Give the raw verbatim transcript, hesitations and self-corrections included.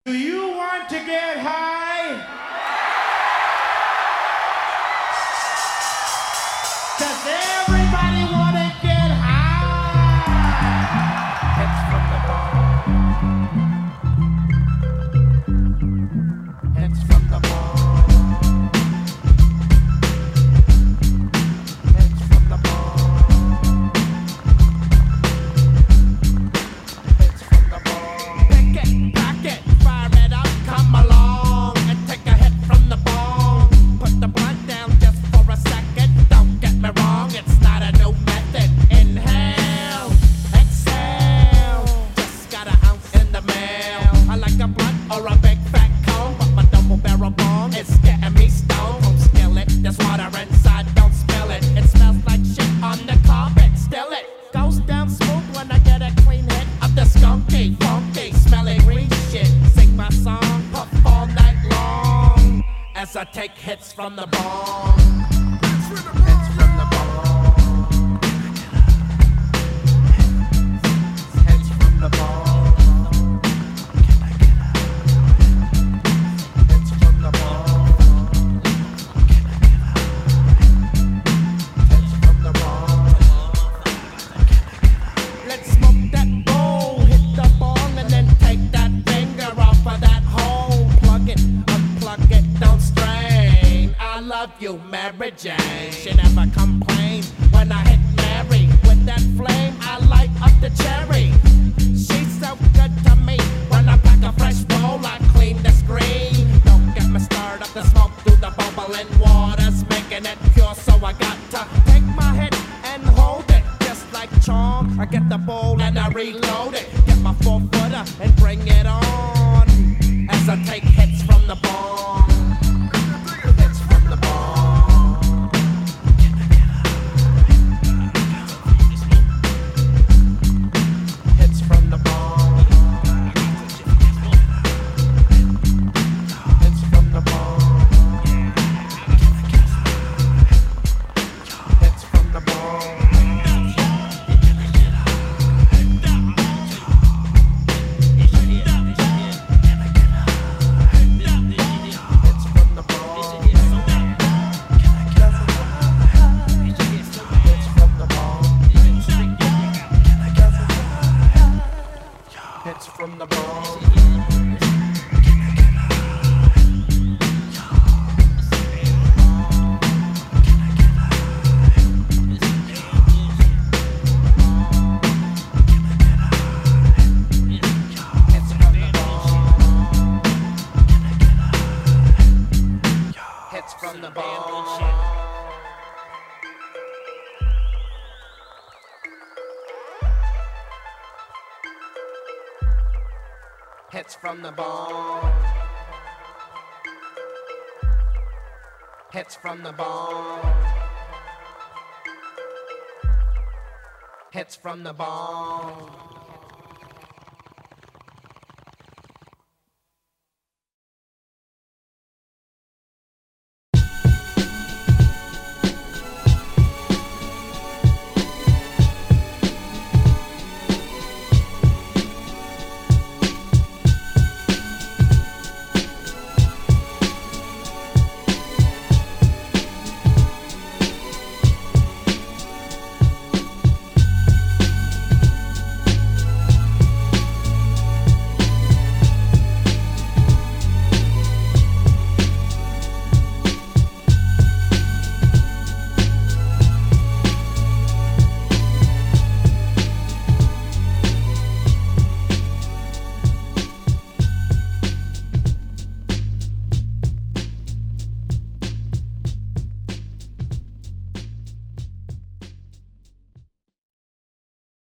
Do you want to get high? Does everybody want to get high? It's from the ball. It's from the ball. It's from the ball. It's from the ball. Pick it, pack it, fire it up, come along and take a hit from the ball. Put the blunt down just for a second. Don't get me wrong, it's not a new method. Inhale, exhale. Just got an ounce in the mail. I like a blunt or a big fat cone, but my double barrel bong is getting me stoned. Don't spill it, there's water inside, don't spill it. It smells like shit on the carpet, still it goes down smooth when I get a clean hit of the skunky, funky, smelling green shit. Sing my song, puff all night long as I take hits from the bong. Hits from the bong. Hits from the bong. Hits from the bong. Hits from the bong. Let's smoke that bowl, hit the bong, and then take that finger off of that hole. Plug it, unplug it, don't strain. I love you, Mary Jane. She never complains when I hit Mary with that flame. I light up the cherry. She's so good to me. When I pack a fresh bowl, I clean the screen. Don't get me stirred up the smoke through the bubbling waters, making it pure. So I got to take my hit and hold it, just like charm. I get the bowl and I reload it. Get my four footer and bring it on as I take hits from the bong. Hits from the bong. Hits from the bong. Hits from the bong. Hits from the bong. It's from the ball. It's from the ball. It's from the ball. Hits from the ball. Hits from the ball. Hits from the ball. Hits from the ball.